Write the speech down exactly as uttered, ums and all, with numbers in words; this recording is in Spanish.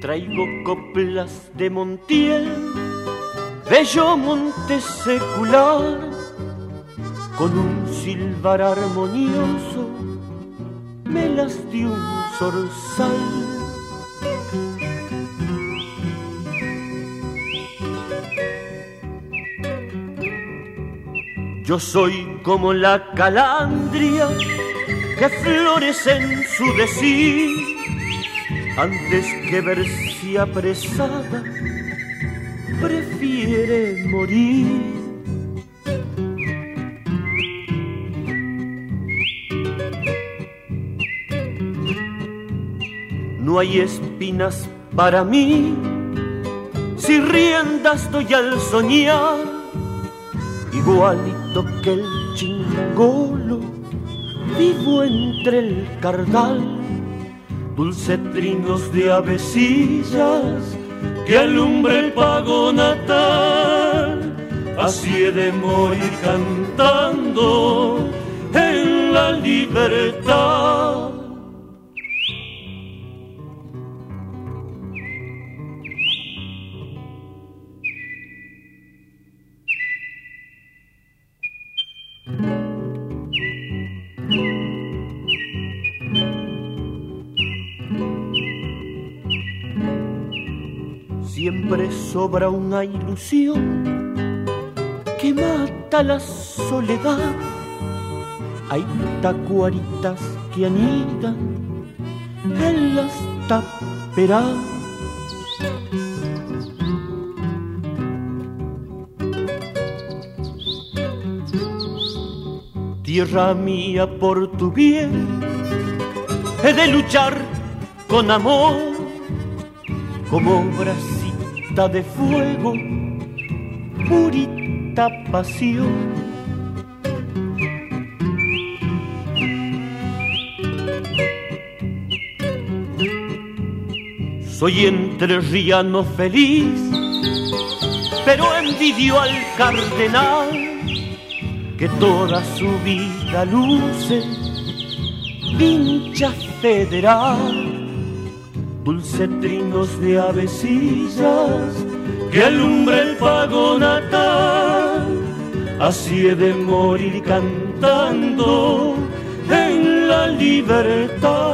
Traigo coplas de Montiel, bello monte secular, con un silbar armonioso me las dio un zorzal. Yo soy como la calandria que florece en su decir, antes que verse apresada prefiere morir. No hay espinas para mí si riendas doy al soñar, igualito que el chingolo vivo entre el cardal. Dulce trinos de avecillas que alumbra el pago natal, así he de morir cantando en la libertad. Siempre sobra una ilusión que mata la soledad. Hay tacuaritas que anidan en las taperas. Tierra mía, por tu bien he de luchar con amor, como brasita de fuego, purita pasión. Soy entrerriano feliz, pero envidio al cardenal que toda su vida luce pincha federal. Dulce trinos de avecillas que alumbra el pago natal, así he de morir cantando en la libertad.